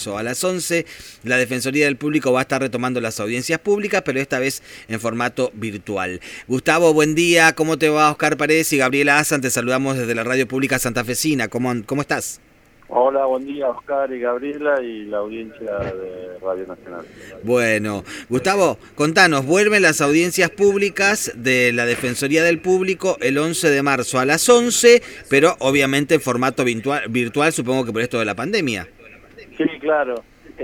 marzo a las 11, la Defensoría del Público va a estar retomando las audiencias públicas, pero esta vez en formato virtual. Gustavo, buen día. ¿Cómo te va? Oscar Paredes y Gabriela Azan, te saludamos desde la Radio Pública Santafesina. ¿Cómo estás? Hola, buen día, Oscar y Gabriela y la audiencia de Radio Nacional. Bueno, Gustavo, contanos, vuelven las audiencias públicas de la Defensoría del Público el 11 de marzo a las 11, pero obviamente en formato virtual, supongo que por esto de la pandemia. Sí, claro.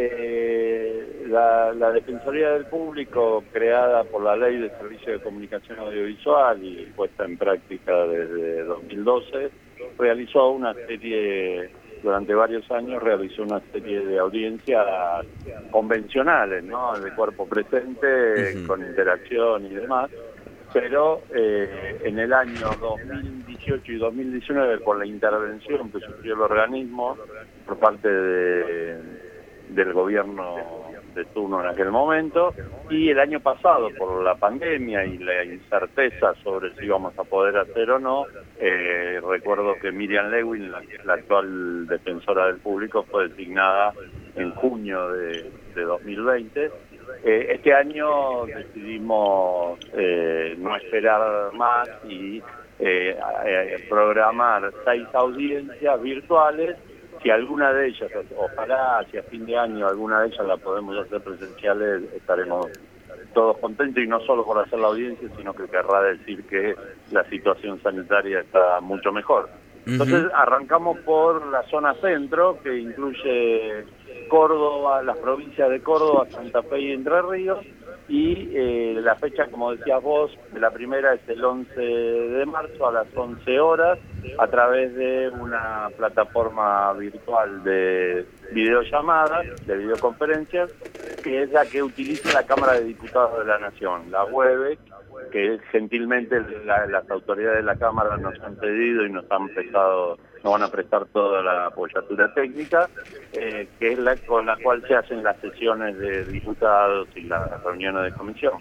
La Defensoría del Público, creada por la Ley de Servicio de Comunicación Audiovisual y puesta en práctica desde 2012, realizó una serie... Durante varios años realizó una serie de audiencias convencionales, ¿no? De cuerpo presente, con interacción y demás, pero en el año 2018 y 2019, por la intervención que sufrió el organismo por parte del gobierno de turno en aquel momento, y el año pasado por la pandemia y la incerteza sobre si íbamos a poder hacer o no, recuerdo que Miriam Lewin, la actual defensora del público, fue designada en junio de 2020. Este año decidimos no esperar más y programar 6 audiencias virtuales. Si alguna de ellas, ojalá hacia fin de año, alguna de ellas la podemos hacer presenciales, estaremos todos contentos, y no solo por hacer la audiencia, sino que querrá decir que la situación sanitaria está mucho mejor. Entonces arrancamos por la zona centro, que incluye Córdoba, las provincias de Córdoba, Santa Fe y Entre Ríos, y la fecha, como decías vos, de la primera es el 11 de marzo a las 11 horas, a través de una plataforma virtual de videollamadas, de videoconferencias, que es la que utiliza la Cámara de Diputados de la Nación, la WEBEC, que gentilmente las autoridades de la Cámara nos han pedido y nos van a prestar toda la apoyatura técnica, que es con la cual se hacen las sesiones de diputados y las reuniones de comisión.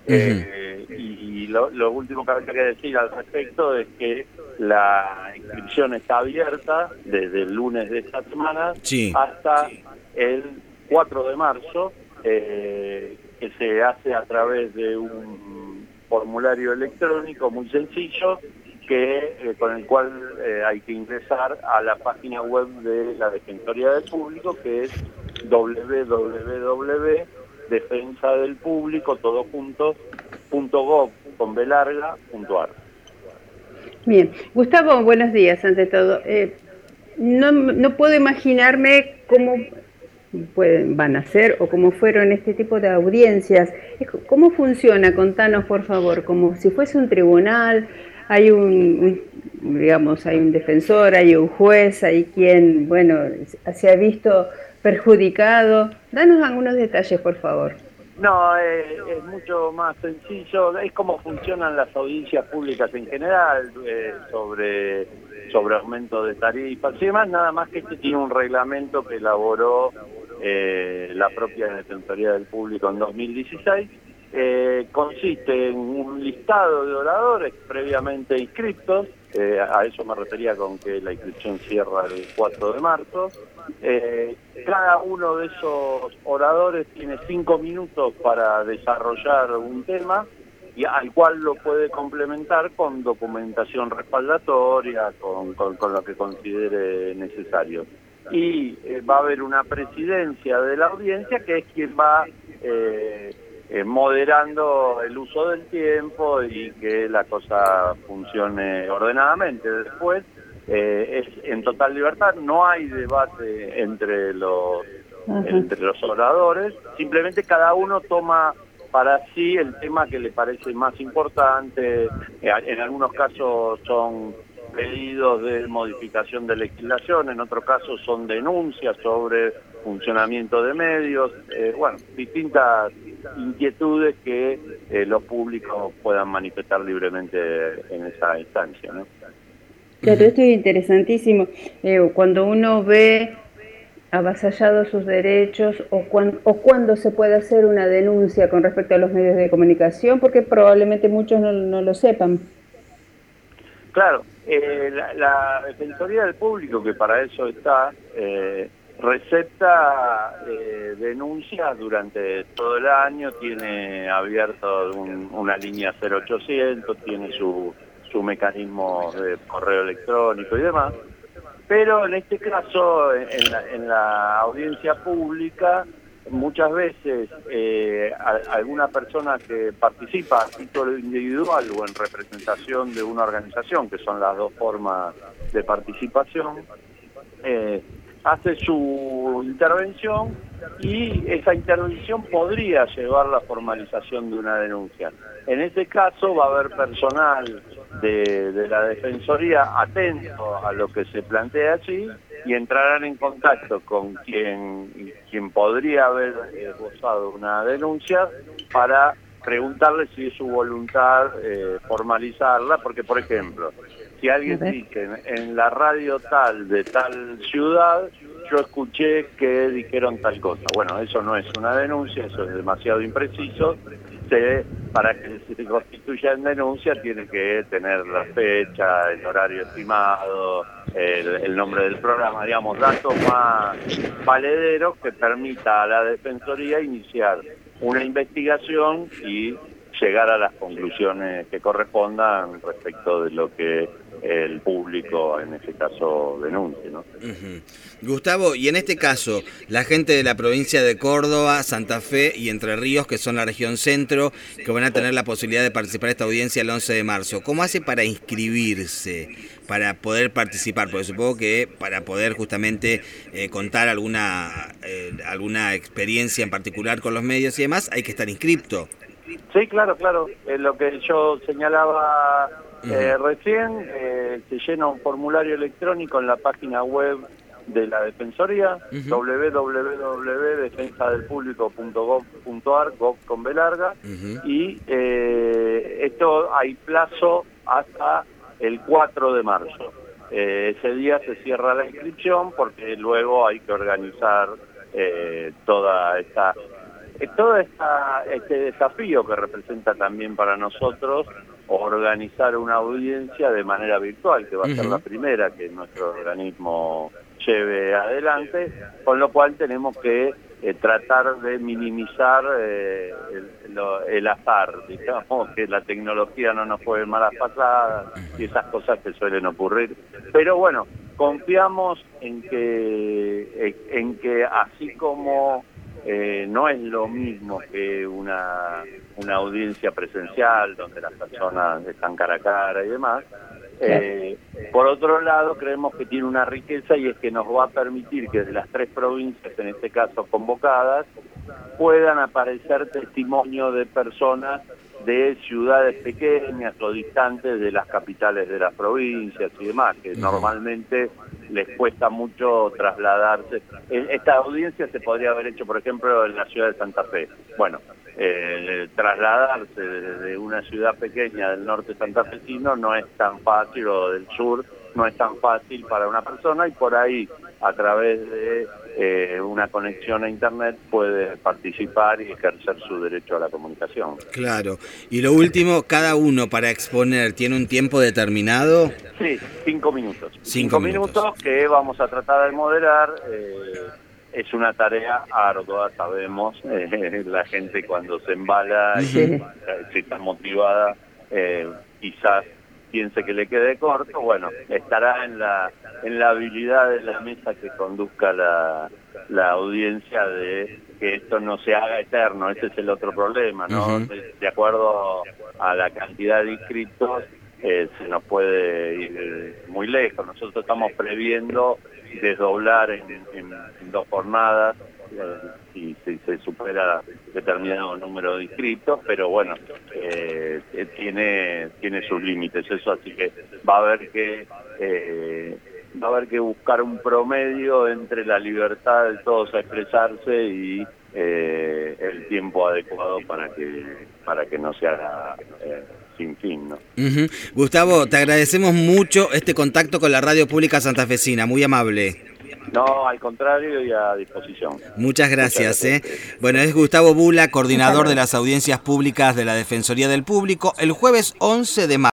Y lo último que habría que decir al respecto es que la inscripción está abierta desde el lunes de esta semana hasta el 4 de marzo, que se hace a través de un formulario electrónico muy sencillo, con el cual hay que ingresar a la página web de la Defensoría del Público, que es www.defensadelpublico.gov.ar. Bien, Gustavo, buenos días ante todo. No puedo imaginarme cómo van a ser o cómo fueron este tipo de audiencias. ¿Cómo funciona? Contanos, por favor, como si fuese un tribunal. Hay hay un defensor, hay un juez, hay quien, se ha visto perjudicado. Danos algunos detalles, por favor. No, es mucho más sencillo. Es como funcionan las audiencias públicas en general, sobre aumento de tarifas y demás, nada más que este tiene un reglamento que elaboró la propia Defensoría del Público en 2016. Consiste en un listado de oradores previamente inscriptos, a eso me refería con que la inscripción cierra el 4 de marzo. Cada uno de esos oradores tiene 5 minutos para desarrollar un tema, y al cual lo puede complementar con documentación respaldatoria, con lo que considere necesario. Y va a haber una presidencia de la audiencia, que es quien va moderando el uso del tiempo y que la cosa funcione ordenadamente. Después es en total libertad, no hay debate entre los oradores, simplemente cada uno toma para sí el tema que le parece más importante. En algunos casos son pedidos de modificación de legislación, en otros casos son denuncias sobre funcionamiento de medios, distintas inquietudes que los públicos puedan manifestar libremente en esa instancia, ¿no? Claro, esto es interesantísimo. Cuando uno ve avasallados sus derechos o cuando se puede hacer una denuncia con respecto a los medios de comunicación, porque probablemente muchos no lo sepan. Claro, la Defensoría del Público, que para eso está, recepta denuncias durante todo el año, tiene abierto una línea 0800, tiene su mecanismo de correo electrónico y demás, pero en este caso, en la audiencia pública, muchas veces alguna persona que participa a título individual o en representación de una organización, que son las dos formas de participación, hace su intervención y esa intervención podría llevar la formalización de una denuncia. En este caso va a haber personal de la Defensoría atento a lo que se plantea allí y entrarán en contacto con quien podría haber gozado una denuncia para preguntarle si es su voluntad formalizarla, porque por ejemplo, si alguien dice en la radio tal de tal ciudad, yo escuché que dijeron tal cosa. Bueno, eso no es una denuncia, eso es demasiado impreciso. Para que se constituya en denuncia tiene que tener la fecha, el horario estimado, el nombre del programa, digamos, datos más valederos que permita a la Defensoría iniciar una investigación y llegar a las conclusiones que correspondan respecto de lo que el público, en este caso, denuncie, ¿no? Gustavo, y en este caso, la gente de la provincia de Córdoba, Santa Fe y Entre Ríos, que son la región centro, que van a tener la posibilidad de participar en esta audiencia el 11 de marzo, ¿cómo hace para inscribirse, para poder participar? Porque supongo que para poder justamente contar alguna experiencia en particular con los medios y demás, hay que estar inscripto. Sí, claro. Lo que yo señalaba recién, se llena un formulario electrónico en la página web de la Defensoría, www.defensadelpublico.gov.ar, gov con B larga, y esto hay plazo hasta el 4 de marzo. Ese día se cierra la inscripción porque luego hay que organizar todo este desafío que representa también para nosotros organizar una audiencia de manera virtual, que va a ser la primera que nuestro organismo lleve adelante, con lo cual tenemos que tratar de minimizar el azar, digamos, que la tecnología no nos juegue malas pasadas y esas cosas que suelen ocurrir. Pero bueno, confiamos en que así como no es lo mismo que una audiencia presencial donde las personas están cara a cara y demás, por otro lado creemos que tiene una riqueza y es que nos va a permitir que de las 3 provincias, en este caso convocadas, puedan aparecer testimonios de personas de ciudades pequeñas o distantes de las capitales de las provincias y demás, que normalmente les cuesta mucho trasladarse. Esta audiencia se podría haber hecho, por ejemplo, en la ciudad de Santa Fe. Bueno, trasladarse desde una ciudad pequeña del norte santafesino no es tan fácil, o del sur, no es tan fácil para una persona, y por ahí, a través de una conexión a internet, puede participar y ejercer su derecho a la comunicación. Claro. Y lo último, cada uno para exponer, ¿tiene un tiempo determinado? Sí, 5 minutos. 5 minutos que vamos a tratar de moderar. Es una tarea ardua, sabemos. La gente cuando se embala y si está motivada, quizás piense que le quede corto. Bueno, estará en la habilidad de la mesa que conduzca la audiencia de que esto no se haga eterno. Ese es el otro problema, ¿no? De acuerdo a la cantidad de inscritos, se nos puede ir muy lejos. Nosotros estamos previendo desdoblar en 2 jornadas si se supera determinado número de inscritos, pero bueno, tiene sus límites eso, así que va a haber que buscar un promedio entre la libertad de todos a expresarse y el tiempo adecuado para que no se haga sin fin, ¿no? Gustavo, te agradecemos mucho este contacto con la Radio Pública Santafesina, muy amable. No, al contrario, y a disposición. Muchas gracias. Bueno, es Gustavo Bula, coordinador de las audiencias públicas de la Defensoría del Público. El jueves 11 de marzo.